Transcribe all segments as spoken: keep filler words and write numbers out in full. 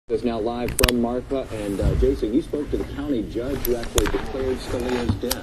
Is now live from Marfa, and uh, Jason, you spoke to the county judge who actually declared Scalia's death.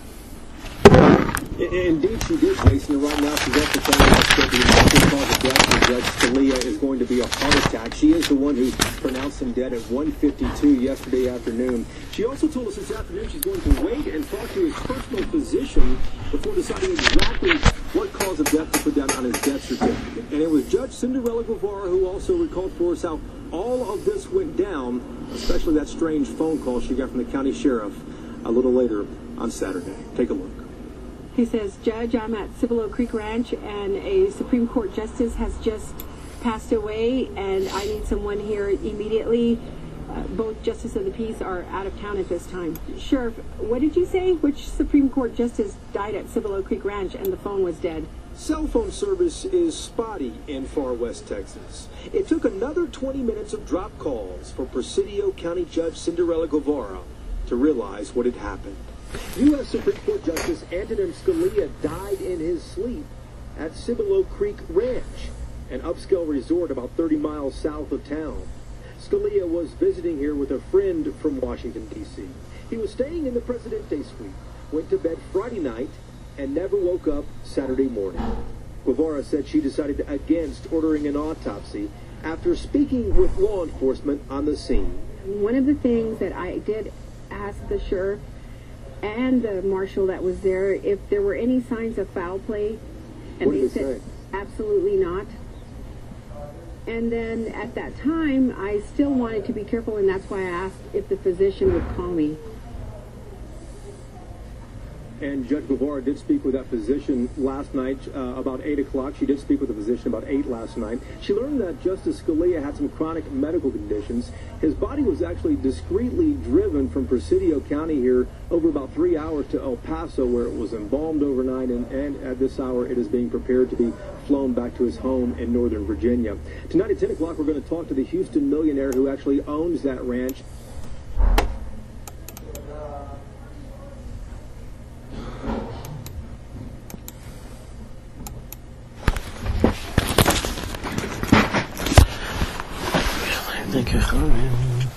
Indeed, she did, Jason. And right now, she's also telling us that the expected cause of death for Judge Scalia is going to be a heart attack. She is the one who pronounced him dead at one fifty-two yesterday afternoon. She also told us this afternoon she's going to wait and talk to his personal physician before deciding exactly what cause of death to put down on his death certificate. And it was Judge Cinderella Guevara who also recalled for us how all of this went down, especially that strange phone call she got from the county sheriff a little later on Saturday. Take a look. He says, Judge, I'm at Cibolo Creek Ranch, and a Supreme Court justice has just passed away, and I need someone here immediately. Uh, both justices of the peace are out of town at this time. Sheriff, what did you say? Which Supreme Court justice died at Cibolo Creek Ranch and the phone was dead? Cell phone service is spotty in far west Texas. It took another twenty minutes of drop calls for Presidio County Judge Cinderella Guevara to realize what had happened. U S Supreme Court Justice Antonin Scalia died in his sleep at Cibolo Creek Ranch, an upscale resort about thirty miles south of town. Scalia was visiting here with a friend from Washington, D C He was staying in the Presidente suite, went to bed Friday night, and never woke up Saturday morning. Guevara said she decided against ordering an autopsy after speaking with law enforcement on the scene. One of the things that I did ask the sheriff and the marshal that was there if there were any signs of foul play, and what did they they said say? Absolutely not. And then at that time I still wanted to be careful, and that's why I asked if the physician would call me. And Judge Guevara did speak with that physician last night uh, about eight o'clock. She did speak with the physician about eight last night. She learned that Justice Scalia had some chronic medical conditions. His body was actually discreetly driven from Presidio County here over about three hours to El Paso, where it was embalmed overnight, and, and at this hour it is being prepared to be flown back to his home in Northern Virginia. Tonight at ten o'clock, we're going to talk to the Houston millionaire who actually owns that ranch. Denk je gewoon in.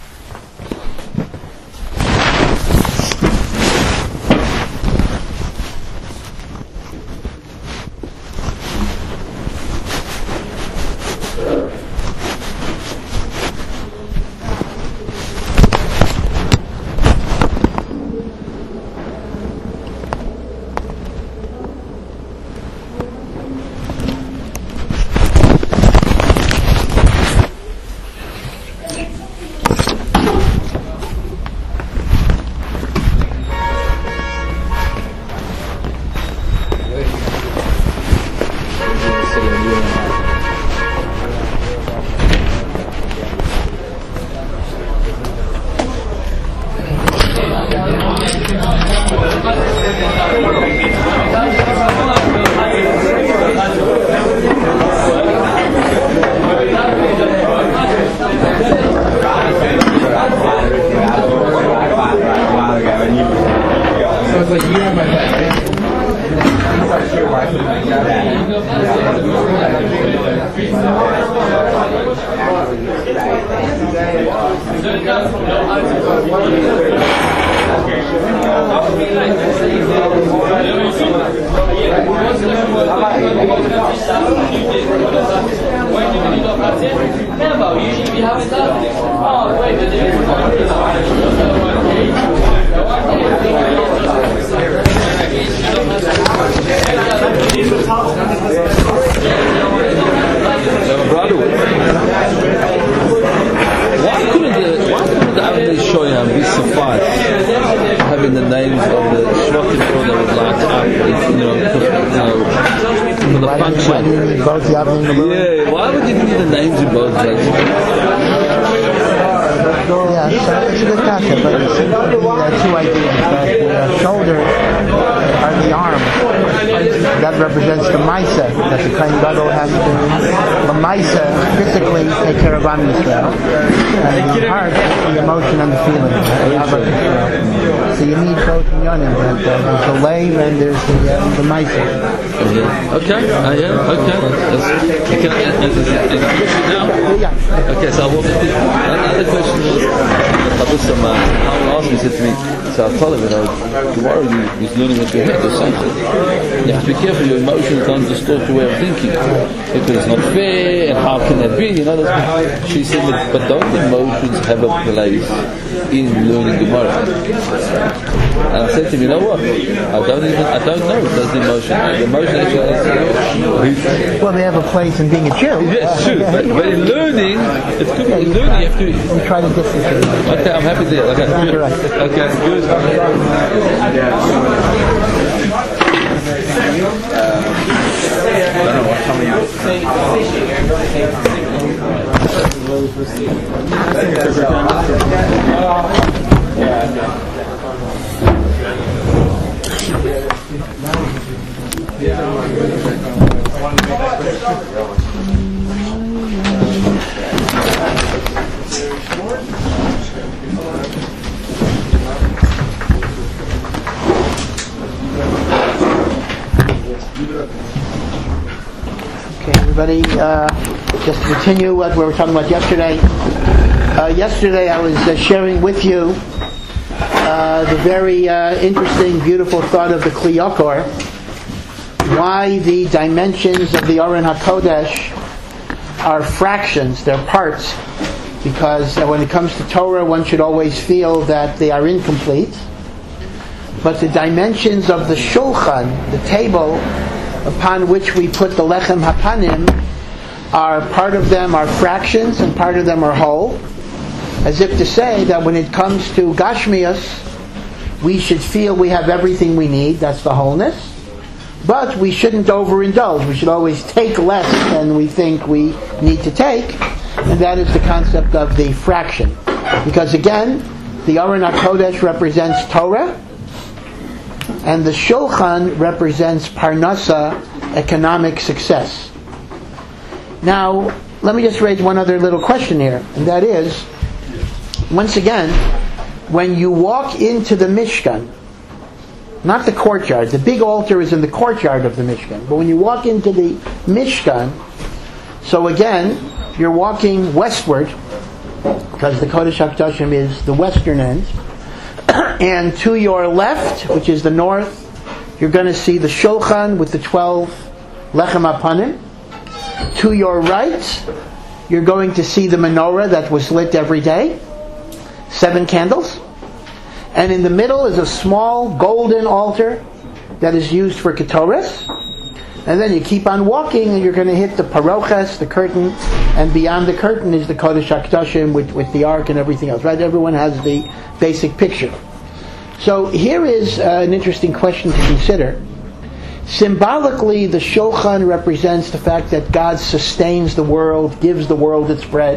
Having the names of the shocking people that would like to act, you know, you know, for the function. Both the avenue and the yeah, why would you give me the names in both places? Yeah, so it's a good concept, but it's uh, two ideas. That the uh, shoulder or the arm, that represents the Maisa, that the Kohen Gadol has to the Maisa physically take care of Am Yisrael, and the heart, the emotion and the feeling. The so you need both yonim. There's the Lev and there's the uh, the Maisa. Yeah. Okay, uh, yeah, okay. That's, okay. Is, is, is, is it now? Yeah. Okay, so I will. So I told him, you know, tomorrow you, he's learning with your head, the same thing. You have to be careful, your emotions don't distort your way of thinking. Because it's not fair, and how can that be? You know, that's, she said, but don't emotions have a place in learning Gemara? And I said to him, you know what? I don't even, I don't know, does the emotion, the emotion actually, well, they have a place in being a Jew. yes, true, but, but in learning, it's good, in learning you have to, we try to distance it. okay, I'm happy there, okay, good, Right. okay, good. Okay, everybody, uh, just to continue what we were talking about yesterday. Uh, yesterday I was uh, sharing with you uh, the very uh, interesting, beautiful thought of the Kli Yakar, why the dimensions of the Aron HaKodesh are fractions, they're parts, because uh, when it comes to Torah, one should always feel that they are incomplete. But the dimensions of the Shulchan, the table upon which we put the Lechem HaPanim, are part of them are fractions and part of them are whole. As if to say that when it comes to Gashmias, we should feel we have everything we need, that's the wholeness. But we shouldn't overindulge. We should always take less than we think we need to take. And that is the concept of the fraction. Because again, the Aron HaKodesh represents Torah, and the Shulchan represents Parnasa, economic success. Now, let me just raise one other little question here, and that is, once again, when you walk into the Mishkan, not the courtyard, the big altar is in the courtyard of the Mishkan, but when you walk into the Mishkan, so again, you're walking westward, because the Kodesh HaKadoshim is the western end, and to your left, which is the north, you're going to see the Shulchan with the twelve Lechem HaPanim. To your right, you're going to see the menorah that was lit every day, seven candles. And in the middle is a small golden altar that is used for Ketores. And then you keep on walking and you're going to hit the Paroches, the curtain, and beyond the curtain is the Kodesh HaKadoshim with, with the ark and everything else. Right? Everyone has the basic picture. So here is uh, an interesting question to consider. Symbolically, the Shulchan represents the fact that God sustains the world, gives the world its bread.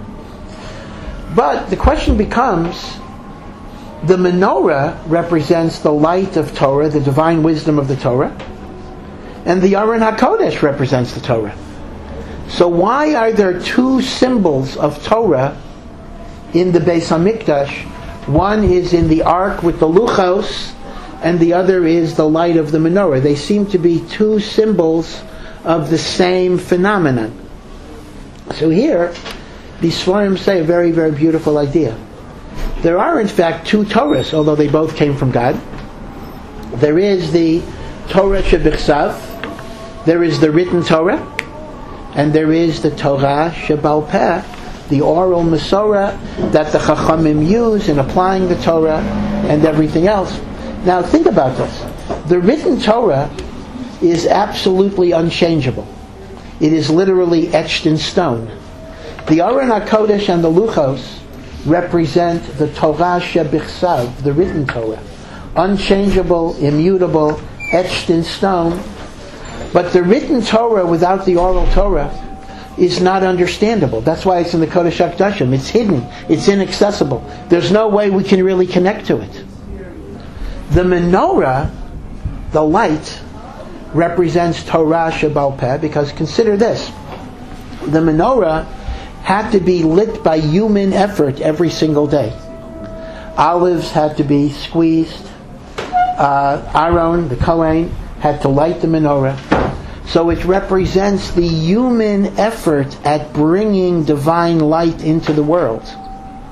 But the question becomes, the menorah represents the light of Torah, the divine wisdom of the Torah, and the Aron HaKodesh represents the Torah. So why are there two symbols of Torah in the Beis HaMikdash? One is in the ark with the luchos, and the other is the light of the menorah. They seem to be two symbols of the same phenomenon. So here, the Svarim say a very, very beautiful idea. There are in fact two Torahs, although they both came from God. There is the Torah Shebichsav, there is the written Torah, and there is the Torah Shebal Peh, the oral Masorah that the Chachamim use in applying the Torah and everything else. Now think about this. The written Torah is absolutely unchangeable. It is literally etched in stone. The Aron HaKodesh and the Luchos represent the Torah Shebichsav, the written Torah. Unchangeable, immutable, etched in stone. But the written Torah without the oral Torah is not understandable. That's why it's in the Kodesh HaKadoshim. It's hidden. It's inaccessible. There's no way we can really connect to it. The menorah, the light, represents Torah Shebal Peh, because consider this. The menorah had to be lit by human effort every single day. Olives had to be squeezed. Uh, Aaron, the Kohen, had to light the menorah. So it represents the human effort at bringing divine light into the world.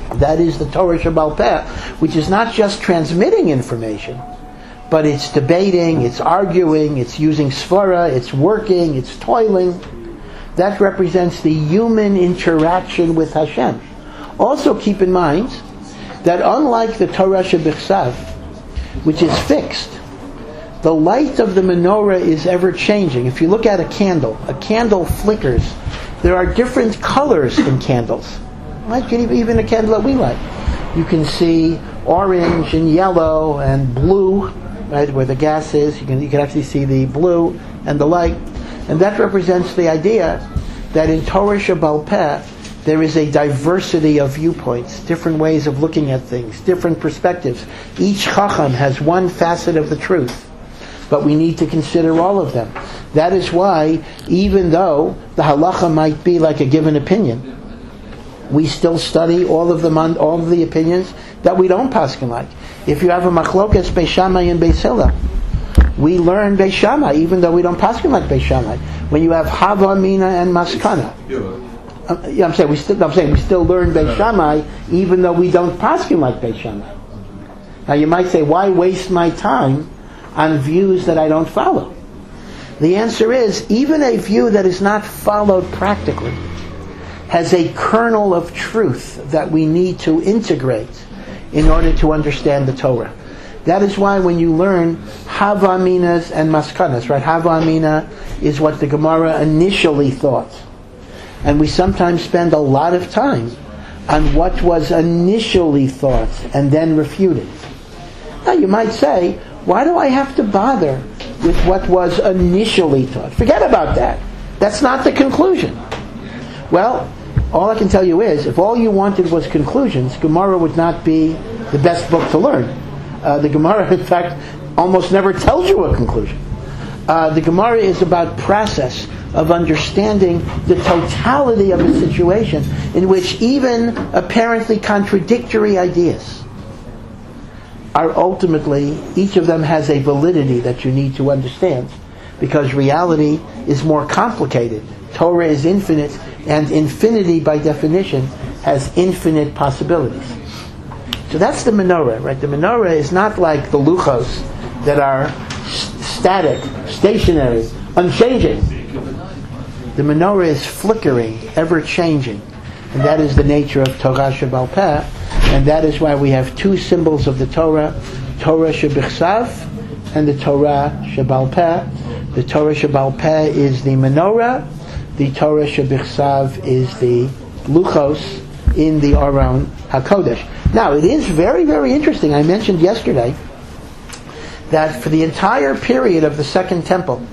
That is the Torah Shebaal Peh, which is not just transmitting information, but it's debating, it's arguing, it's using svara, it's working, it's toiling. That represents the human interaction with Hashem. Also keep in mind that unlike the Torah Shebichsav, which is fixed, the light of the menorah is ever changing. If you look at a candle, a candle flickers. There are different colors in candles. Right? Even a candle that we light. You can see orange and yellow and blue, right, where the gas is. You can, you can actually see the blue and the light. And that represents the idea that in Torah Shebaal Peh, there is a diversity of viewpoints, different ways of looking at things, different perspectives. Each Chacham has one facet of the truth, but we need to consider all of them. That is why, even though the halacha might be like a given opinion, we still study all of the all of the opinions that we don't paskin like. If you have a machlokes Beis Shammai and Beis Hillel, we learn Beis Shammai, even though we don't paskin like Beis Shammai. When you have Hava Mina and Maskana, uh, yeah, I'm saying we still I'm saying we still learn Beis Shammai, even though we don't paskin like Beis Shammai. Now you might say, why waste my time on views that I don't follow? The answer is, even a view that is not followed practically has a kernel of truth that we need to integrate in order to understand the Torah. That is why when you learn Hava Aminas and Maskanas, right? Hava Amina is what the Gemara initially thought. And we sometimes spend a lot of time on what was initially thought and then refuted. Now you might say, why do I have to bother with what was initially taught? Forget about that. That's not the conclusion. Well, all I can tell you is, if all you wanted was conclusions, Gemara would not be the best book to learn. Uh, the Gemara, in fact, almost never tells you a conclusion. Uh, the Gemara is about process of understanding the totality of a situation in which even apparently contradictory ideas are ultimately, each of them has a validity that you need to understand, because reality is more complicated. Torah is infinite, and infinity by definition has infinite possibilities. So that's the menorah, right? The menorah is not like the luchos that are static, stationary, unchanging. The menorah is flickering, ever changing. And that is the nature of Torah Shebaal Peh. And that is why we have two symbols of the Torah, Torah Shebichsav and the Torah Shebaal Peh. The Torah Shebaal Peh is the menorah. The Torah Shebichsav is the luchos in the Aron HaKodesh. Now, it is very, very interesting. I mentioned yesterday that for the entire period of the Second Temple,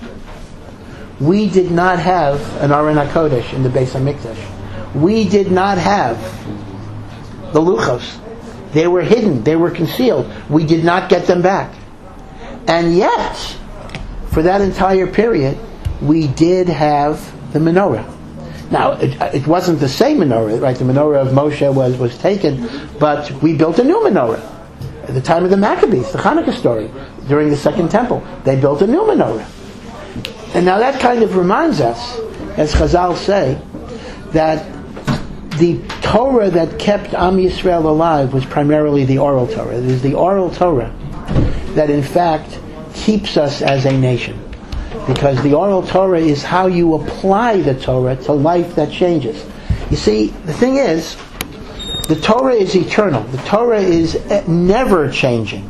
we did not have an Aron HaKodesh in the Beis HaMikdash. We did not have the luchos. They were hidden. They were concealed. We did not get them back. And yet, for that entire period, we did have the menorah. Now, it, it wasn't the same menorah, right? The menorah of Moshe was, was taken, but we built a new menorah. At the time of the Maccabees, the Hanukkah story, during the Second Temple, they built a new menorah. And now that kind of reminds us, as Chazal say, that the Torah that kept Am Yisrael alive was primarily the oral Torah. It is the oral Torah that in fact keeps us as a nation. Because the oral Torah is how you apply the Torah to life that changes. You see, the thing is, the Torah is eternal. The Torah is never changing.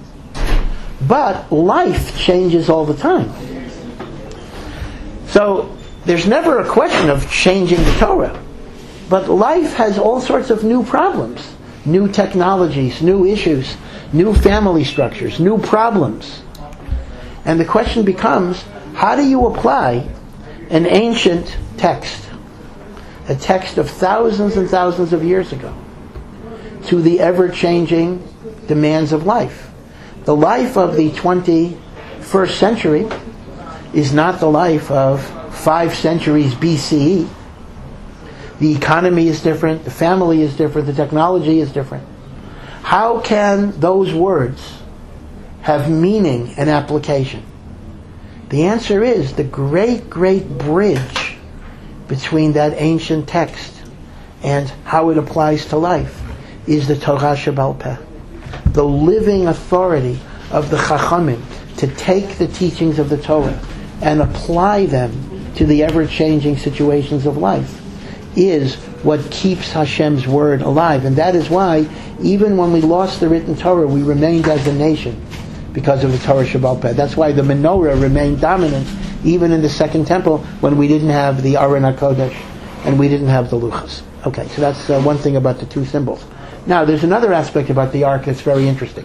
But life changes all the time. So, there's never a question of changing the Torah. But life has all sorts of new problems. New technologies, new issues, new family structures, new problems. And the question becomes, how do you apply an ancient text, a text of thousands and thousands of years ago, to the ever-changing demands of life? The life of the twenty-first century is not the life of five centuries B C E. The economy is different, the family is different, the technology is different. How can those words have meaning and application? The answer is the great, great bridge between that ancient text and how it applies to life is the Torah Sheba'al Peh, the living authority of the Chachamim to take the teachings of the Torah and apply them to the ever-changing situations of life is what keeps Hashem's word alive. And that is why, even when we lost the written Torah, we remained as a nation because of the Torah Sheba'al Peh. That's why the menorah remained dominant even in the Second Temple when we didn't have the Aron HaKodesh and we didn't have the Luchas. Okay, so that's uh, one thing about the two symbols. Now, there's another aspect about the Ark that's very interesting.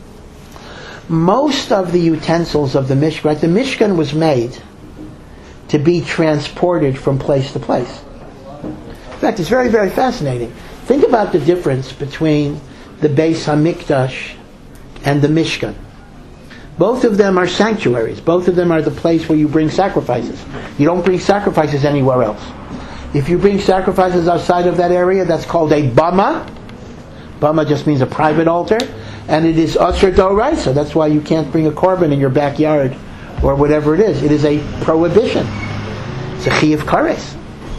Most of the utensils of the Mishkan, right, the Mishkan was made to be transported from place to place. In fact, it's very, very fascinating. Think about the difference between the Beis HaMikdash and the Mishkan. Both of them are sanctuaries. Both of them are the place where you bring sacrifices. You don't bring sacrifices anywhere else. If you bring sacrifices outside of that area, that's called a bama. Bama just means a private altar. And it is Asher D'Oraisa. That's why you can't bring a korban in your backyard or whatever it is. It is a prohibition. It's a chiyuv kares.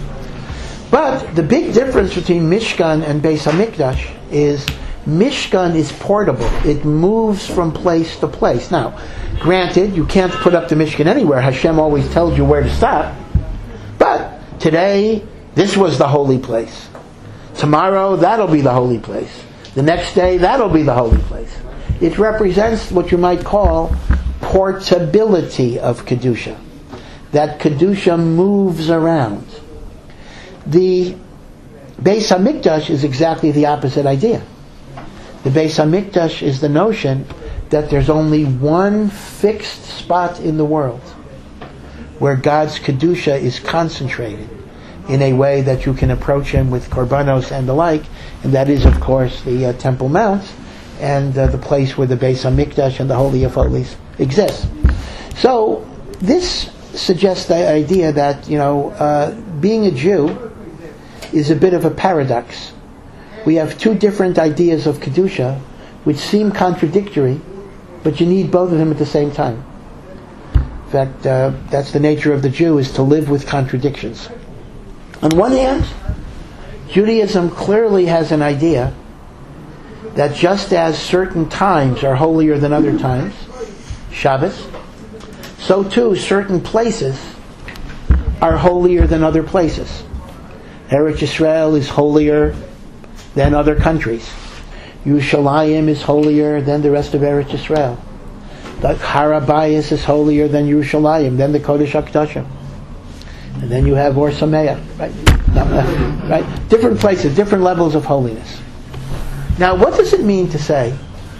But the big difference between Mishkan and Beis HaMikdash is Mishkan is portable. It moves from place to place. Now, granted, you can't put up the Mishkan anywhere. Hashem always tells you where to stop. But today, this was the holy place. Tomorrow, that'll be the holy place. The next day, that'll be the holy place. It represents what you might call portability of Kedusha. That Kedusha moves around. The Beis HaMikdash is exactly the opposite idea. The Beis HaMikdash is the notion that there's only one fixed spot in the world where God's Kedusha is concentrated in a way that you can approach Him with korbanos and the like, and that is, of course, the uh, Temple Mount and uh, the place where the Beis HaMikdash and the Holy of Holies exists. So this suggests the idea that, you know, uh, being a Jew is a bit of a paradox. We have two different ideas of Kedusha which seem contradictory, but you need both of them at the same time. In fact, uh, that's the nature of the Jew, is to live with contradictions. On one hand, Judaism clearly has an idea that just as certain times are holier than other times, Shabbos, so too certain places are holier than other places. Eretz Yisrael is holier than other countries. Yerushalayim is holier than the rest of Eretz Yisrael. The Har HaBayis is holier than Yerushalayim, than the Kodesh HaKadoshim. And then you have Or Sameach, right? right? Different places, different levels of holiness. Now, what does it mean to say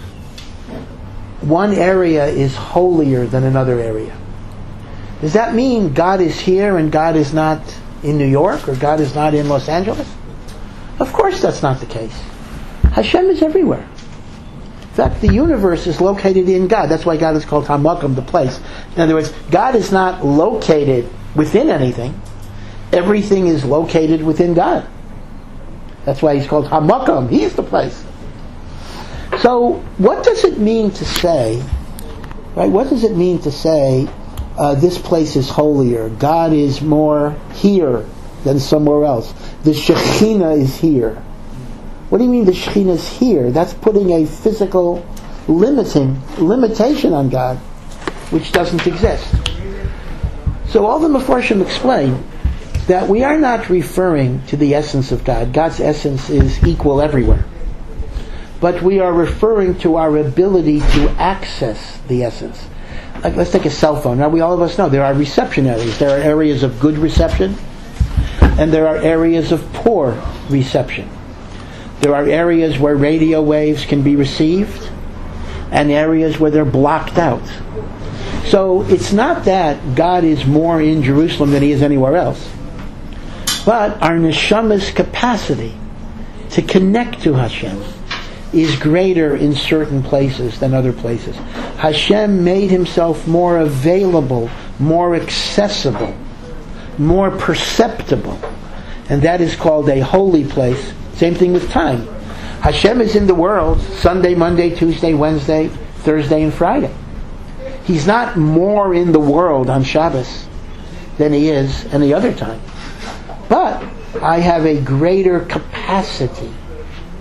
one area is holier than another area? Does that mean God is here and God is not in New York, or God is not in Los Angeles? Of course that's not the case. Hashem is everywhere. In fact, the universe is located in God. That's why God is called Hamakom, the place. In other words, God is not located within anything. Everything is located within God. That's why He's called Hamakom. He is the place. So, what does it mean to say, right? What does it mean to say, uh, this place is holier, God is more here than somewhere else, the Shekhinah is here? What do you mean the Shekhinah is here? That's putting a physical limiting limitation on God, which doesn't exist. So all the Mefarshim explain that we are not referring to the essence of God. God's essence is equal everywhere. But we are referring to our ability to access the essence. Like, let's take a cell phone. Now, we all of us know there are reception areas. There are areas of good reception, and there are areas of poor reception. There are areas where radio waves can be received, and areas where they're blocked out. So it's not that God is more in Jerusalem than He is anywhere else, but our neshama's capacity to connect to Hashem is greater in certain places than other places. Hashem made Himself more available, more accessible, more perceptible, and that is called a holy place. Same thing with time. Hashem is in the world Sunday, Monday, Tuesday, Wednesday, Thursday, and Friday. He's not more in the world on Shabbos than He is any other time. But I have a greater capacity to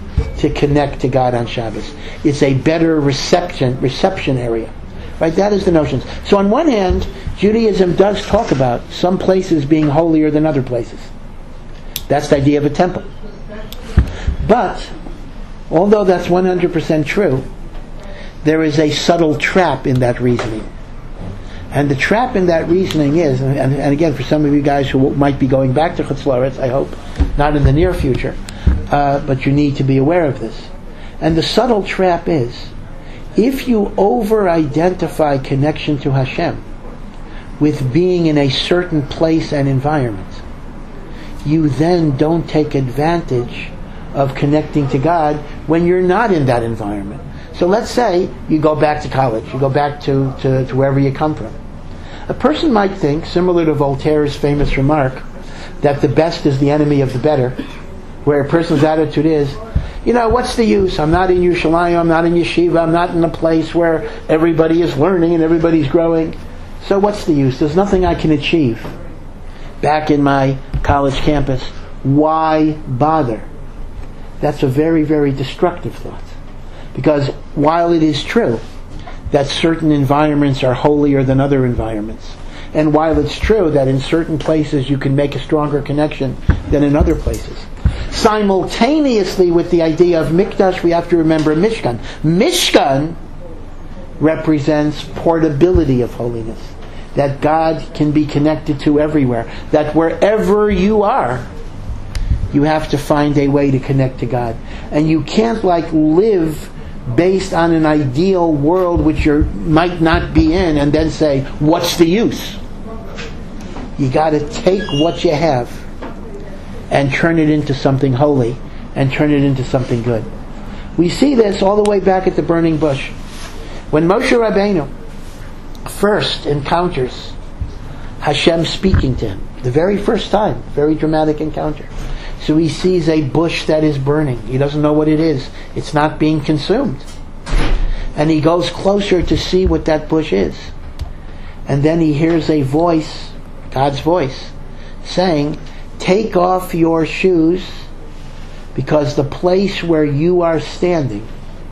to connect to God on Shabbos. It's a better reception reception area. Right? That is the notion. So on one hand, Judaism does talk about some places being holier than other places. That's the idea of a temple. But, although that's one hundred percent true, there is a subtle trap in that reasoning. And the trap in that reasoning is, and, and again, for some of you guys who might be going back to Chutz La'aretz, I hope, not in the near future, uh, but you need to be aware of this. And the subtle trap is, if you over-identify connection to Hashem with being in a certain place and environment, you then don't take advantage of connecting to God when you're not in that environment. So let's say you go back to college, you go back to, to, to wherever you come from. A person might think, similar to Voltaire's famous remark, that the best is the enemy of the better, where a person's attitude is, you know, what's the use? I'm not in Yerushalayim, I'm not in yeshiva, I'm not in a place where everybody is learning and everybody's growing. So what's the use? There's nothing I can achieve back in my college campus. Why bother? That's a very, very destructive thought. Because while it is true that certain environments are holier than other environments, and while it's true that in certain places you can make a stronger connection than in other places, simultaneously with the idea of Mikdash, we have to remember Mishkan. Mishkan represents portability of holiness. That God can be connected to everywhere. That wherever you are, you have to find a way to connect to God. And you can't like live based on an ideal world which you might not be in and then say, what's the use? You got to take what you have and turn it into something holy and turn it into something good. We see this all the way back at the burning bush. When Moshe Rabbeinu first encounters Hashem speaking to him, the very first time, very dramatic encounter. So he sees a bush that is burning. He doesn't know what it is. It's not being consumed. And he goes closer to see what that bush is. And then he hears a voice, God's voice, saying, take off your shoes because the place where you are standing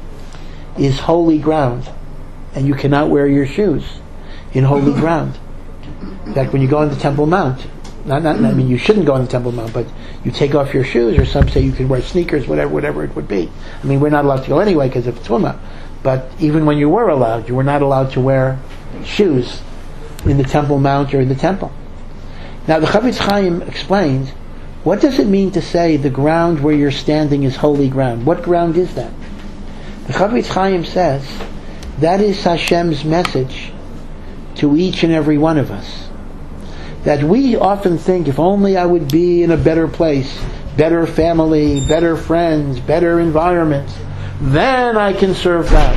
is holy ground. And you cannot wear your shoes in holy ground. In fact, when you go on the Temple Mount, Not, not, I mean, you shouldn't go on the Temple Mount, but you take off your shoes, or some say you can wear sneakers, whatever, whatever it would be. I mean, we're not allowed to go anyway because of Tumah. But even when you were allowed, you were not allowed to wear shoes in the Temple Mount or in the temple. Now, the Chavetz Chaim explains, what does it mean to say the ground where you're standing is holy ground? What ground is that? The Chavetz Chaim says that is Hashem's message to each and every one of us. That we often think, if only I would be in a better place, better family, better friends, better environment, then I can serve God.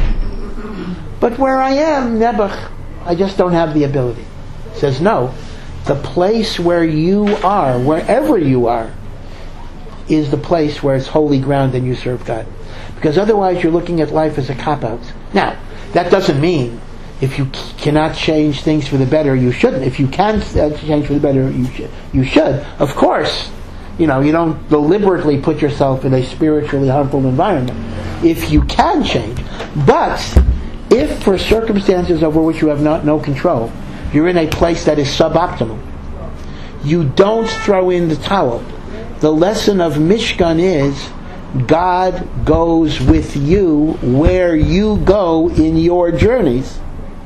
But where I am, Nebuch, I just don't have the ability. He says, no, the place where you are, wherever you are, is the place where it's holy ground and you serve God. Because otherwise you're looking at life as a cop-out. Now, that doesn't mean if you c- cannot change things for the better, you shouldn't. If you can uh, change for the better, you should. You should. Of course, you know, you don't deliberately put yourself in a spiritually harmful environment. If you can change. But, if for circumstances over which you have not no control, you're in a place that is suboptimal, you don't throw in the towel. The lesson of Mishkan is, God goes with you where you go in your journeys,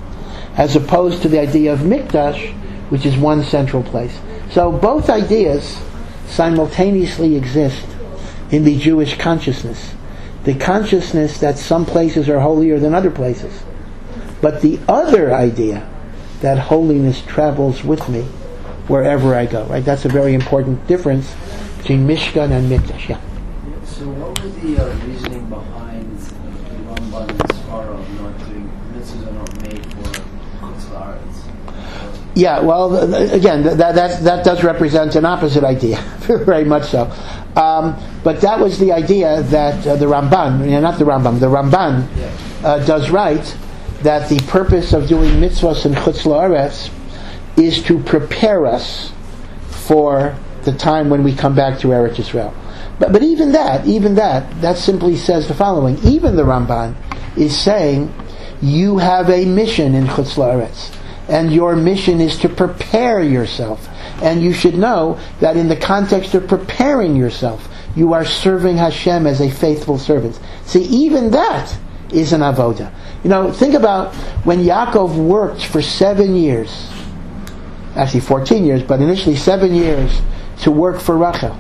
as opposed to the idea of Mikdash, which is one central place. So both ideas simultaneously exist in the Jewish consciousness. The consciousness that some places are holier than other places. But the other idea that holiness travels with me wherever I go. Right? That's a very important difference between Mishkan and Mikdash. Yeah. So what was the uh, reasoning behind the Ramban Svara of not doing mitzvahs are not made for Chutz La'aretz? Yeah, well, again, that, that that does represent an opposite idea, very much so. Um, but that was the idea that uh, the Ramban, you know, not the Rambam, the Ramban uh, does write that the purpose of doing mitzvahs in Chutz La'aretz is to prepare us for the time when we come back to Eretz Yisrael. But, but even that, even that, that simply says the following. Even the Ramban is saying, you have a mission in Chutz La'aretz, and your mission is to prepare yourself. And you should know that in the context of preparing yourself, you are serving Hashem as a faithful servant. See, even that is an avoda. You know, think about when Yaakov worked for seven years, actually fourteen years, but initially seven years to work for Rachel.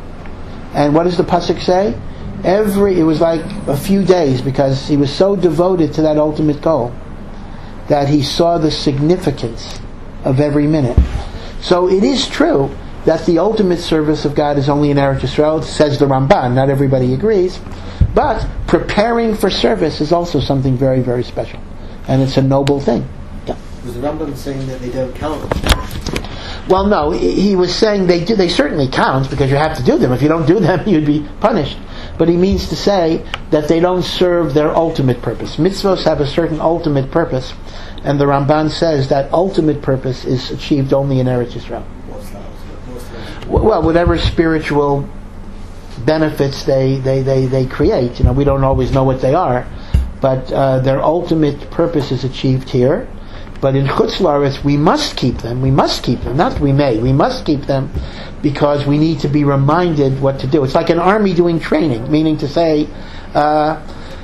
And what does the pasuk say? Every, it was like a few days, because he was so devoted to that ultimate goal that he saw the significance of every minute. So it is true that the ultimate service of God is only in Eretz Yisrael, says the Ramban. Not everybody agrees. But preparing for service is also something very, very special. And it's a noble thing. Yeah. Was the Rambam saying that they don't count? Well, no. He was saying they do. They certainly count, because you have to do them. If you don't do them, you'd be punished. But he means to say that they don't serve their ultimate purpose. Mitzvos have a certain ultimate purpose. And the Ramban says that ultimate purpose is achieved only in Eretz Yisrael. What's that? What's that? Well, whatever spiritual benefits they, they, they, they create. You know, we don't always know what they are, but uh, their ultimate purpose is achieved here. But in Chutz La'aretz, we must keep them. We must keep them. Not we may. We must keep them because we need to be reminded what to do. It's like an army doing training, meaning to say, uh,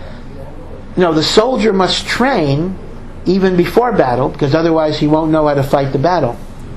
you know, the soldier must train even before battle, because otherwise he won't know how to fight the battle.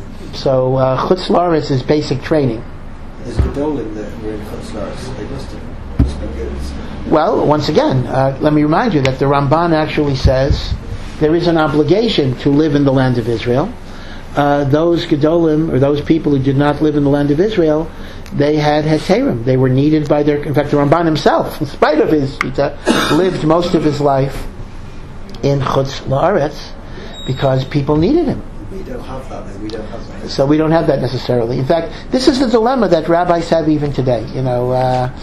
So uh, Chutz La'aretz is basic training. There's Gedolim that were in Chutz La'aretz. They must have must be good. Well, once again, uh, let me remind you that the Ramban actually says there is an obligation to live in the land of Israel. Uh, those Gedolim, or those people who did not live in the land of Israel, they had heterim. They were needed by their... In fact, the Ramban himself, in spite of his... lived most of his life in Chutz La'aretz because people needed him. We don't have that, though. We don't have that. So we don't have that necessarily. In fact, this is the dilemma that rabbis have even today. You know, uh,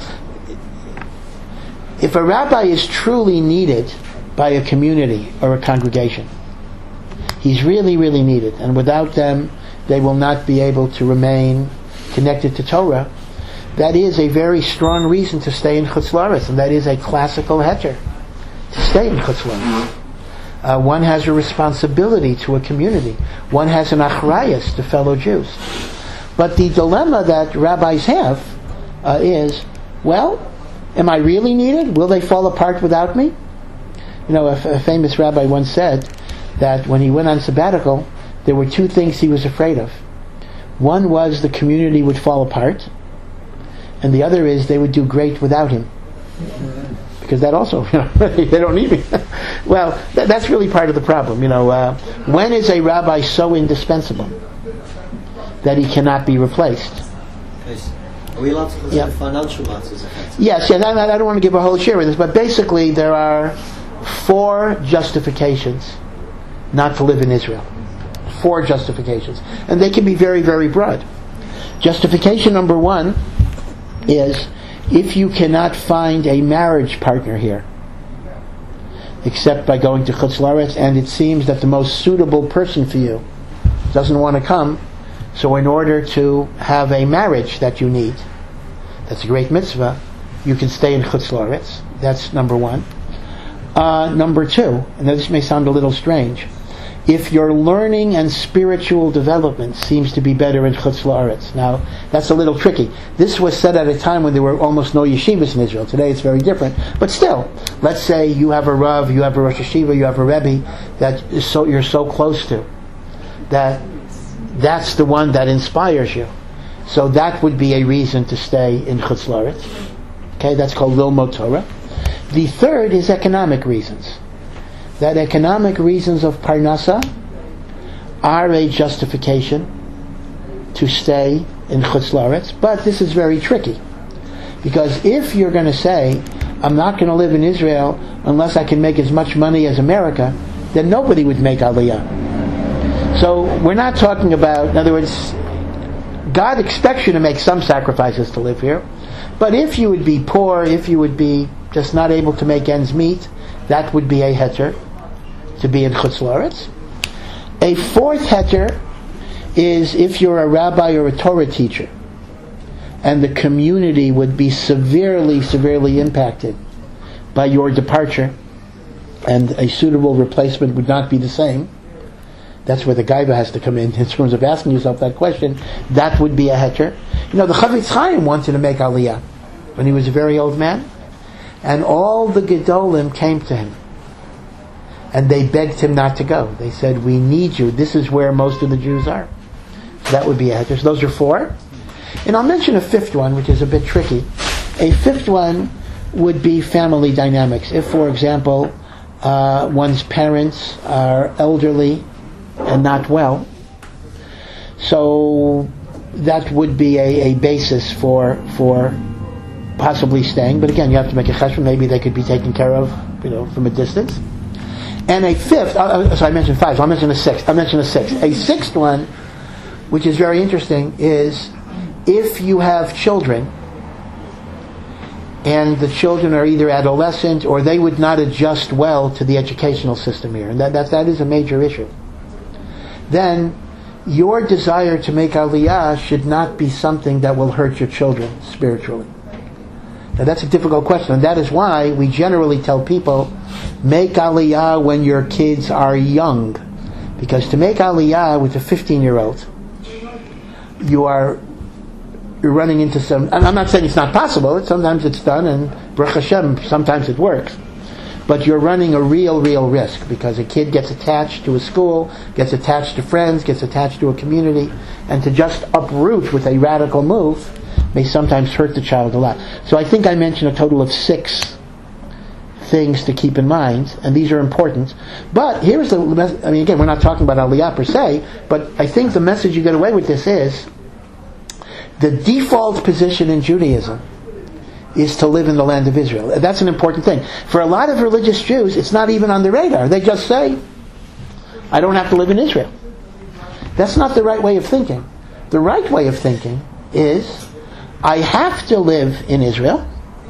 if a rabbi is truly needed by a community or a congregation, he's really, really needed, and without them, they will not be able to remain connected to Torah. That is a very strong reason to stay in Chutz La'aretz, and that is a classical heter to stay in Chutz La'aretz. Uh, one has a responsibility to a community. One has an achrayus to fellow Jews. But the dilemma that rabbis have uh, is, well, am I really needed? Will they fall apart without me? You know, a, f- a famous rabbi once said that when he went on sabbatical, there were two things he was afraid of. One was the community would fall apart, and the other is they would do great without him. Because that also, you know, they don't need me. Well, th- that's really part of the problem. You know, uh, when is a rabbi so indispensable that he cannot be replaced? Are we allowed to consider Yeah. financial matters? Yes, yes. I, I don't want to give a whole share with this, but basically there are four justifications not to live in Israel. Four justifications, and they can be very, very broad. Justification number one is if you cannot find a marriage partner here, except by going to Chutz La'aretz, and it seems that the most suitable person for you doesn't want to come, so in order to have a marriage that you need, that's a great mitzvah, you can stay in Chutz La'aretz. That's number one. Uh, number two, and this may sound a little strange, if your learning and spiritual development seems to be better in Chutz La'aretz. Now, that's a little tricky. This was said at a time when there were almost no yeshivas in Israel. Today it's very different. But still, let's say you have a Rav, you have a Rosh Yeshiva, you have a Rebbe that is so, you're so close to, that that's the one that inspires you. So that would be a reason to stay in Chutz La'aretz. Okay, that's called Lilmod Torah. The third is economic reasons. That economic reasons of Parnasa are a justification to stay in Chutz La'aretz, but this is very tricky. Because if you're going to say, I'm not going to live in Israel unless I can make as much money as America, then nobody would make Aliyah. So we're not talking about, in other words, God expects you to make some sacrifices to live here, but if you would be poor, if you would be just not able to make ends meet, that would be a heter to be in Chutz La'aretz. A fourth heter is if you're a rabbi or a Torah teacher and the community would be severely, severely impacted by your departure, and a suitable replacement would not be the same. That's where the gaiva has to come in, in terms of asking yourself that question. That would be a heter. You know, the Chavetz Chaim wanted to make Aliyah when he was a very old man, and all the Gedolim came to him, and they begged him not to go. They said, we need you. This is where most of the Jews are. So that would be a heter. So those are four. And I'll mention a fifth one, which is a bit tricky. A fifth one would be family dynamics. If, for example, uh, one's parents are elderly and not well, so that would be a, a basis for for possibly staying. But again, you have to make a cheshbon. Maybe they could be taken care of, you know, from a distance. And a fifth. Uh, so I mentioned five. So I'll mention a sixth. I'll mention a sixth. A sixth one, which is very interesting, is if you have children, and the children are either adolescent or they would not adjust well to the educational system here, and that that, that is a major issue, then your desire to make Aliyah should not be something that will hurt your children spiritually. Now that's a difficult question, and that is why we generally tell people, make Aliyah when your kids are young. Because to make Aliyah with a fifteen-year-old, you are you're running into some, and I'm not saying it's not possible, sometimes it's done, and Baruch Hashem, sometimes it works. But you're running a real, real risk, because a kid gets attached to a school, gets attached to friends, gets attached to a community, and to just uproot with a radical move may sometimes hurt the child a lot. So I think I mentioned a total of six things to keep in mind, and these are important. But here's the, I mean, again, we're not talking about Aliyah per se, but I think the message you get away with this is, the default position in Judaism is to live in the land of Israel. That's an important thing. For a lot of religious Jews, it's not even on the radar. They just say, I don't have to live in Israel. That's not the right way of thinking. The right way of thinking is, I have to live in Israel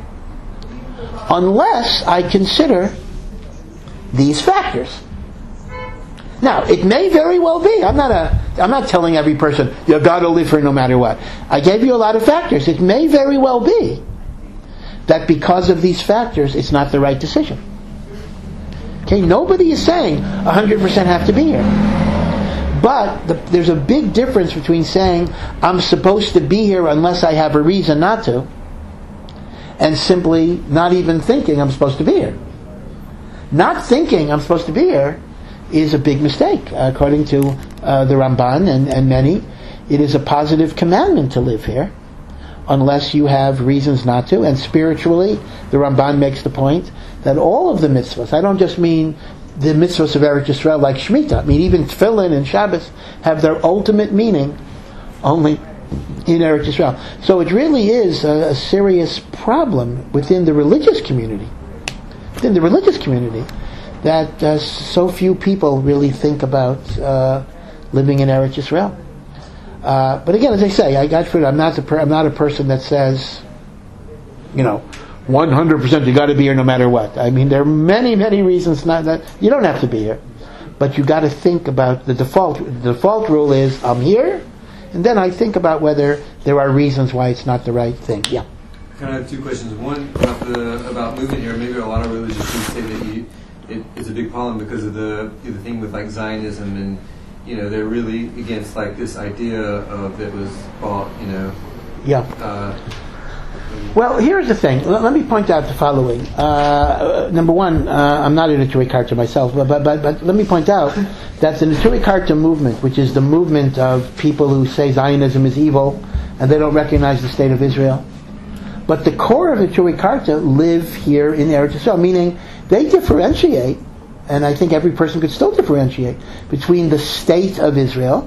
unless I consider these factors. Now, it may very well be. I'm not a. I'm not telling every person you've got to live here no matter what. I gave you a lot of factors. It may very well be that because of these factors, it's not the right decision. Okay, nobody is saying one hundred percent have to be here. But the, there's a big difference between saying I'm supposed to be here unless I have a reason not to, and simply not even thinking I'm supposed to be here. Not thinking I'm supposed to be here is a big mistake. Uh, according to uh, the Ramban and, and many, it is a positive commandment to live here unless you have reasons not to. And spiritually, the Ramban makes the point that all of the mitzvahs, I don't just mean the mitzvahs of Eretz Yisrael like Shemitah, I mean even Tefillin and Shabbos have their ultimate meaning only in Eretz Yisrael. So it really is a, a serious problem within the religious community, within the religious community, that uh, so few people really think about uh, living in Eretz Yisrael. Uh, but again, as I say, I got food. I'm not the per- I'm not a person that says, you know, one hundred percent you got to be here no matter what. I mean, there are many, many reasons not that you don't have to be here, but you got to think about the default. The default rule is I'm here, and then I think about whether there are reasons why it's not the right thing. Yeah. I kind of have two questions. One about the about moving here. Maybe a lot of religious Jews say that you. It, it's a big problem because of the the thing with like Zionism, and you know they're really against like this idea of that was bought, you know. Yeah. Uh, well, here's the thing. Let, let me point out the following. Uh, number one, uh, I'm not a Neturei Karta myself, but, but but but let me point out that the Neturei Karta movement, which is the movement of people who say Zionism is evil and they don't recognize the state of Israel, but the core of Neturei Karta live here in Eretz Yisrael, meaning they differentiate, and I think every person could still differentiate, between the state of Israel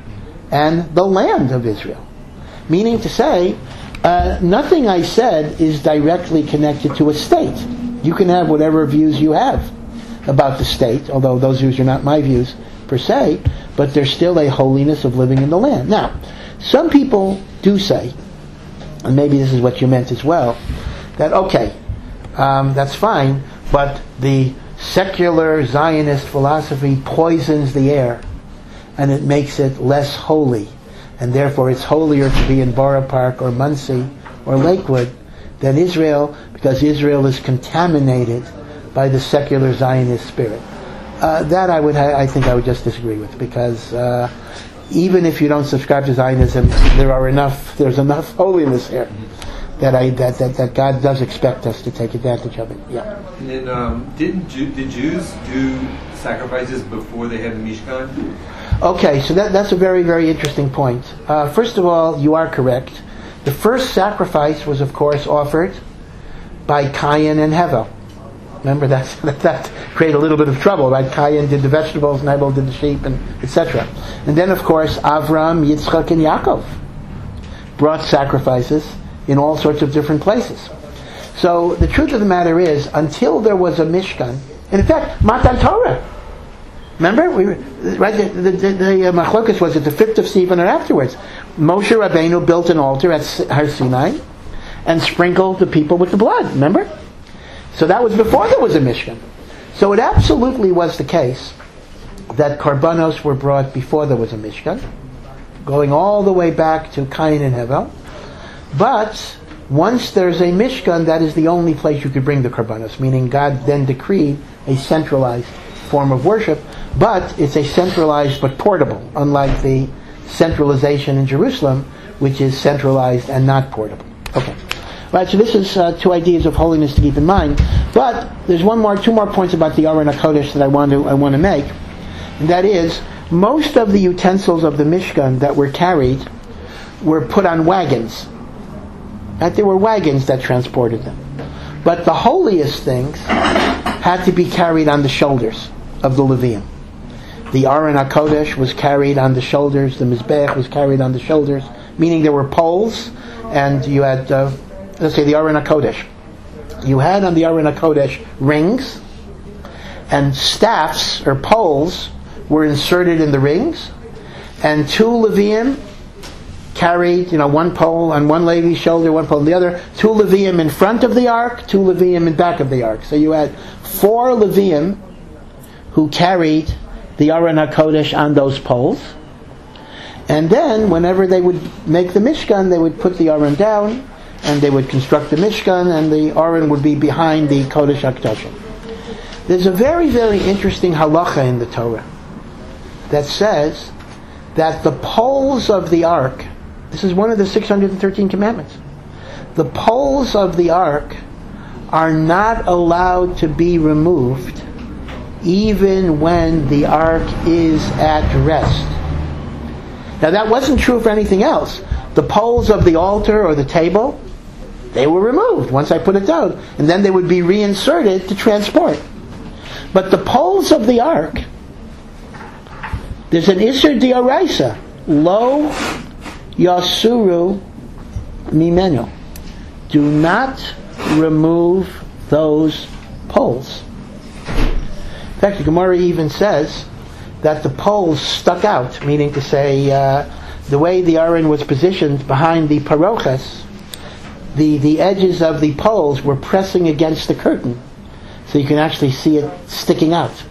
and the land of Israel. Meaning to say, uh, nothing I said is directly connected to a state. You can have whatever views you have about the state, although those views are not my views per se, but there's still a holiness of living in the land. Now, some people do say, and maybe this is what you meant as well, that okay, um, that's fine, but the secular Zionist philosophy poisons the air and it makes it less holy and therefore it's holier to be in Borough Park or Muncie or Lakewood than Israel, because Israel is contaminated by the secular Zionist spirit. Uh, that I would, ha- I think, I would just disagree with, because uh, even if you don't subscribe to Zionism, there are enough, there's enough holiness here that I that, that, that God does expect us to take advantage of it. Yeah. And then, um, didn't Ju- did Jews do sacrifices before they had the Mishkan? Okay, so that that's a very very interesting point. Uh, first of all, you are correct. The first sacrifice was, of course, offered by Cain and Hevel. Remember, that's, that, that created a little bit of trouble, right? Cain did the vegetables, and Abel did the sheep, and et cetera. And then, of course, Avram, Yitzchak, and Yaakov brought sacrifices in all sorts of different places. So the truth of the matter is, until there was a Mishkan, and in fact, Matan Torah. Remember, we, right? The, the, the, the uh, Machlokas was at the fifth of Sivan or afterwards. Moshe Rabbeinu built an altar at Har Sinai and sprinkled the people with the blood. Remember? So that was before there was a Mishkan. So it absolutely was the case that Karbanos were brought before there was a Mishkan, going all the way back to Cain and Hevel. But once there's a Mishkan, that is the only place you could bring the Karbanos, meaning God then decreed a centralized form of worship, but it's a centralized but portable, unlike the centralization in Jerusalem, which is centralized and not portable. Okay. Right, so this is uh, two ideas of holiness to keep in mind. But there's one more, two more points about the Aron HaKodesh that I want to I want to make, and that is most of the utensils of the Mishkan that were carried were put on wagons. Right? There were wagons that transported them, but the holiest things had to be carried on the shoulders of the Leviim. The Aron HaKodesh was carried on the shoulders. The Mizbech was carried on the shoulders, meaning there were poles, and you had. Uh, Let's say the Aron HaKodesh. You had on the Aron HaKodesh rings, and staffs or poles were inserted in the rings, and two Leviim carried, you know, one pole on one Levi's shoulder, one pole on the other, two Leviim in front of the ark, two Leviim in back of the ark. So you had four Leviim who carried the Aron HaKodesh on those poles, and then whenever they would make the Mishkan, they would put the Aron down, and they would construct the Mishkan, and the Aron would be behind the Kodesh HaKadoshim. There's a very, very interesting halacha in the Torah that says that the poles of the ark, this is one of the six hundred thirteen commandments, the poles of the ark are not allowed to be removed even when the ark is at rest. Now that wasn't true for anything else. The poles of the altar or the table, they were removed once I put it down, and then they would be reinserted to transport. But the poles of the ark, there's an Isser D'Oraisa, Lo Yasuru Mimenu. Do not remove those poles. In fact, the Gemara even says that the poles stuck out, meaning to say uh, the way the Aron was positioned behind the paroches, the, the edges of the poles were pressing against the curtain, so you can actually see it sticking out.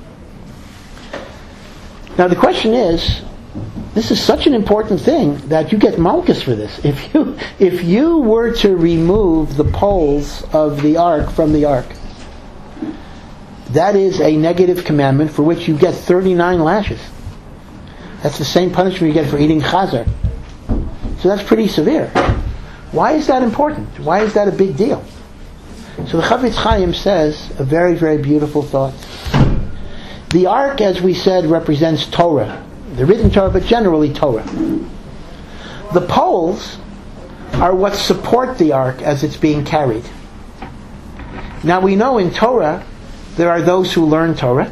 Now the question is, this is such an important thing that you get malchus for this. If you if you were to remove the poles of the ark from the ark, that is a negative commandment for which you get thirty-nine lashes. That's the same punishment you get for eating chazar. So that's pretty severe. Why is that important? Why is that a big deal? So the Chafetz Chaim says a very, very beautiful thought. The ark, as we said, represents Torah. The written Torah, but generally Torah. The poles are what support the ark as it's being carried. Now we know in Torah there are those who learn Torah,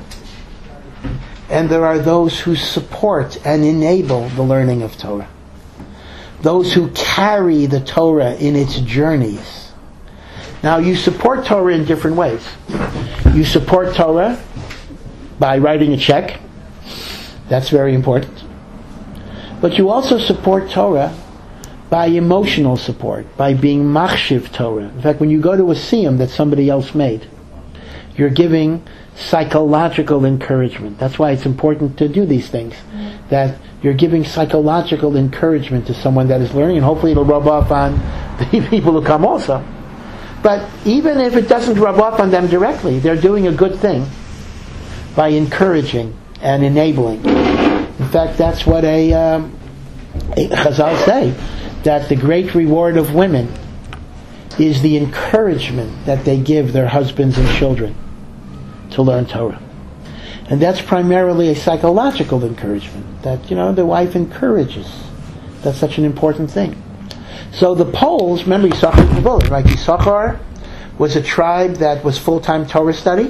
and there are those who support and enable the learning of Torah. Those who carry the Torah in its journeys. Now you support Torah in different ways. You support Torah by writing a check. That's very important. But you also support Torah by emotional support, by being machshiv Torah. In fact, when you go to a siyum that somebody else made, you're giving psychological encouragement. That's why it's important to do these things. That you're giving psychological encouragement to someone that is learning, and hopefully it'll rub off on the people who come also. But even if it doesn't rub off on them directly, they're doing a good thing by encouraging and enabling. In fact, that's what a, um, a Chazal say, that the great reward of women is the encouragement that they give their husbands and children to learn Torah. And that's primarily a psychological encouragement, that, you know, the wife encourages. That's such an important thing. So the Poles, remember Yisachar and Zevulun, right? Yisachar was a tribe that was full-time Torah study.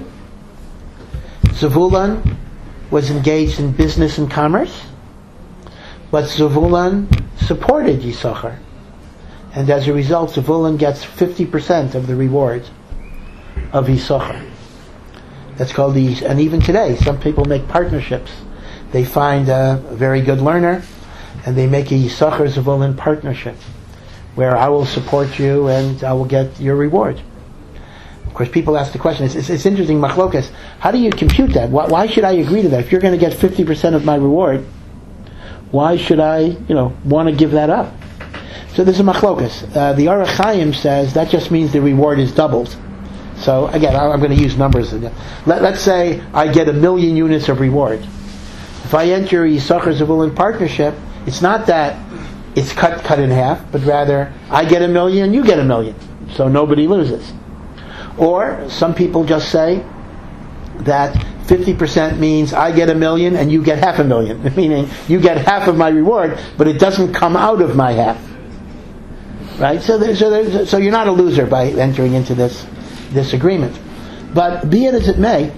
Zevulun was engaged in business and commerce. But Zevulun supported Yisachar. And as a result, Zevulun gets fifty percent of the reward of Yisachar. That's called the, and even today, some people make partnerships. They find a very good learner, and they make a Yisachar Zevulun partnership, where I will support you and I will get your reward. Of course, people ask the question, it's, it's, it's interesting, machlokas, how do you compute that? Why, why should I agree to that? If you're going to get fifty percent of my reward, why should I, you know, want to give that up? So there's a machlokas. Uh, the Orach Chaim says that just means the reward is doubled. So again, I'm going to use numbers. Let, let's say I get a million units of reward. If I enter a Yisachar Zevulun partnership, it's not that it's cut cut in half, but rather I get a million, you get a million. So nobody loses. Or some people just say that fifty percent means I get a million and you get half a million, meaning you get half of my reward, but it doesn't come out of my half. Right? So, there, so, there, so you're not a loser by entering into this this agreement. But be it as it may,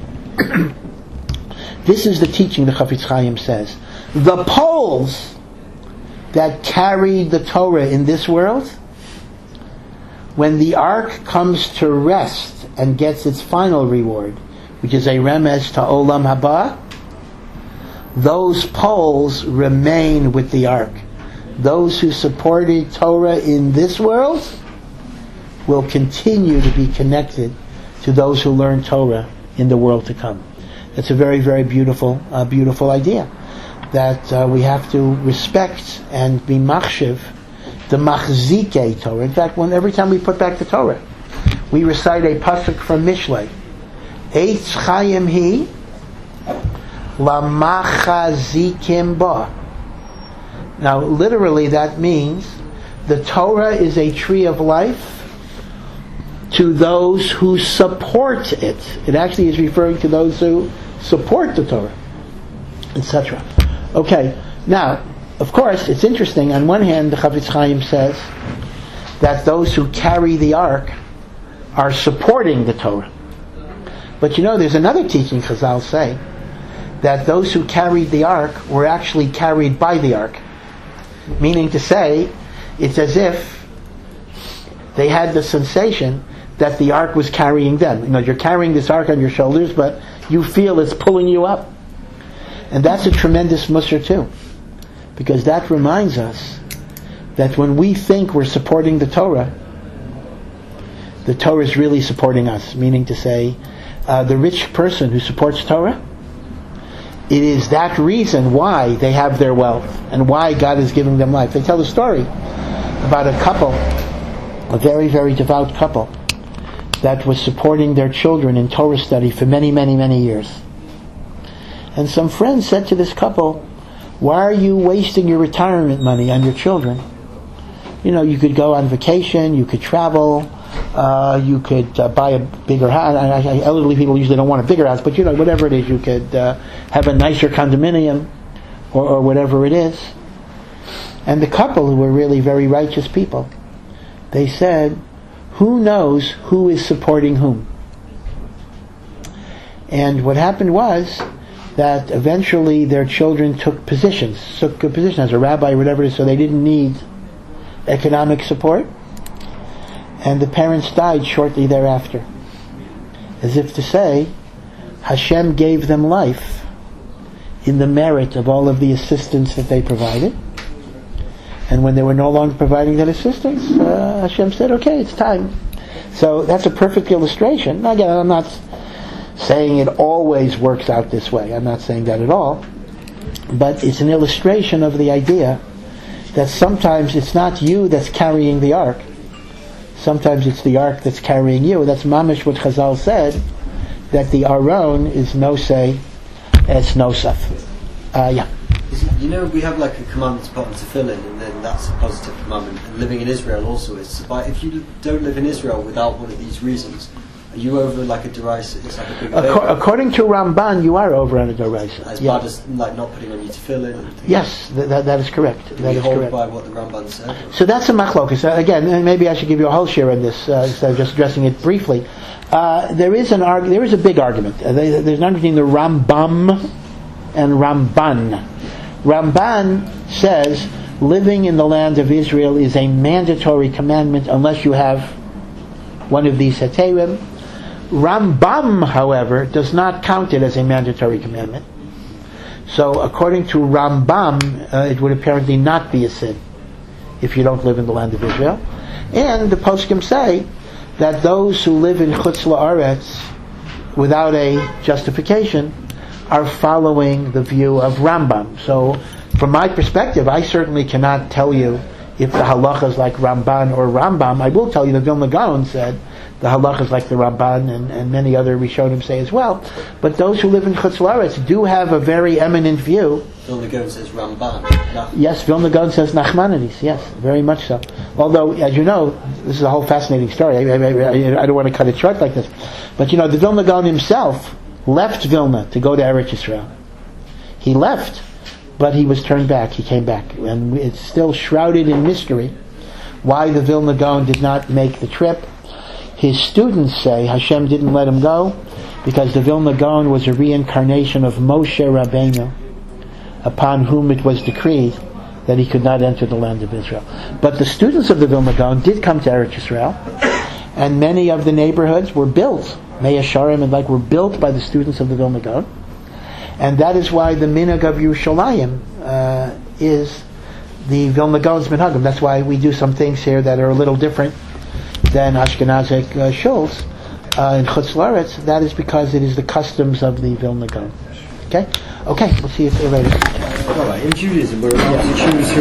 this is the teaching the Chafetz Chaim says. The Poles that carried the Torah in this world, when the ark comes to rest and gets its final reward, which is a remez to Olam Haba, those Poles remain with the ark. Those who supported Torah in this world will continue to be connected to those who learn Torah in the world to come. It's a very, very beautiful, uh, beautiful idea that uh, we have to respect and be machshiv the machzikei Torah. In fact, when every time we put back the Torah, we recite a pasuk from Mishlei. Eitz chayim hi lamachazikim ba. Now, literally, that means the Torah is a tree of life to those who support it. It actually is referring to those who support the Torah, et cetera. Okay, now, of course, it's interesting. On one hand, the Chafetz Chaim says that those who carry the ark are supporting the Torah. But you know, there's another teaching, Chazal say, that those who carried the ark were actually carried by the ark. Meaning to say, it's as if they had the sensation that the ark was carrying them. You know, you're carrying this ark on your shoulders, but you feel it's pulling you up. And that's a tremendous musar too. Because that reminds us that when we think we're supporting the Torah, the Torah is really supporting us. Meaning to say, uh, the rich person who supports Torah, it is that reason why they have their wealth and why God is giving them life. They tell a story about a couple, a very, very devout couple, that was supporting their children in Torah study for many, many, many years. And some friends said to this couple, why are you wasting your retirement money on your children? You know, you could go on vacation, you could travel, uh, you could uh, buy a bigger house. I, I, elderly people usually don't want a bigger house, but you know, whatever it is, you could uh, have a nicer condominium or, or whatever it is. And the couple, who were really very righteous people, they said, who knows who is supporting whom? And what happened was that eventually their children took positions, took a position as a rabbi or whatever it is, so they didn't need economic support. And the parents died shortly thereafter. As if to say, Hashem gave them life in the merit of all of the assistance that they provided. And when they were no longer providing that assistance, uh, Hashem said, okay, it's time. So that's a perfect illustration. Again, I'm not saying it always works out this way. I'm not saying that at all. But it's an illustration of the idea that sometimes it's not you that's carrying the ark. Sometimes it's the ark that's carrying you. That's mamish what Chazal said, that the Aron is nosei, it's nosaf. Uh, yeah. You know, we have like a commandment to put on tefillin, and then that's a positive commandment. And living in Israel also is. But if you don't live in Israel without one of these reasons, are you over like a deraisa? It's like a big. Acco- according to Ramban, you are over on a deraisa. As yeah. bad as like not putting on your tefillin. And things. Yes, th- that that is correct. Do that we is hold correct. by what the Ramban said. So that's a machlokas. Uh, again, and maybe I should give you a whole share on this uh, instead of just addressing it briefly. Uh, there is an arg- There is a big argument. Uh, there, there's an argument between the Rambam and Ramban. Ramban says living in the land of Israel is a mandatory commandment unless you have one of these heterim. Rambam, however, does not count it as a mandatory commandment. So according to Rambam, uh, it would apparently not be a sin if you don't live in the land of Israel. And the poskim say that those who live in Chutz La'aretz without a justification are following the view of Rambam. So from my perspective, I certainly cannot tell you if the halacha is like Ramban or Rambam. I will tell you that Vilna Gaon said the halacha is like the Ramban, and, and many other Rishonim say as well. But those who live in Chutz La'aretz do have a very eminent view. Vilna Gaon says Ramban. Nach- Yes, Vilna Gaon says Nachmanides. Yes, very much so. Although, as you know, this is a whole fascinating story. I, I, I, I don't want to cut it short like this. But you know, the Vilna Gaon himself left Vilna to go to Eretz Yisrael. He left, but he was turned back. He came back. And it's still shrouded in mystery why the Vilna Gaon did not make the trip. His students say Hashem didn't let him go because the Vilna Gaon was a reincarnation of Moshe Rabbeinu, upon whom it was decreed that he could not enter the land of Israel. But the students of the Vilna Gaon did come to Eretz Yisrael, and many of the neighborhoods were built, Mea Sharim and like were built by the students of the Vilna Gaon. And that is why the minhag of Yerushalayim uh, is the Vilna Gaon's minhagim. That's why we do some things here that are a little different than Ashkenazic uh, shuls uh, in Chutz La'aretz. That is because it is the customs of the Vilna Gaon. Okay? Okay, we'll see you later. All right, in Judaism, we're allowed to choose who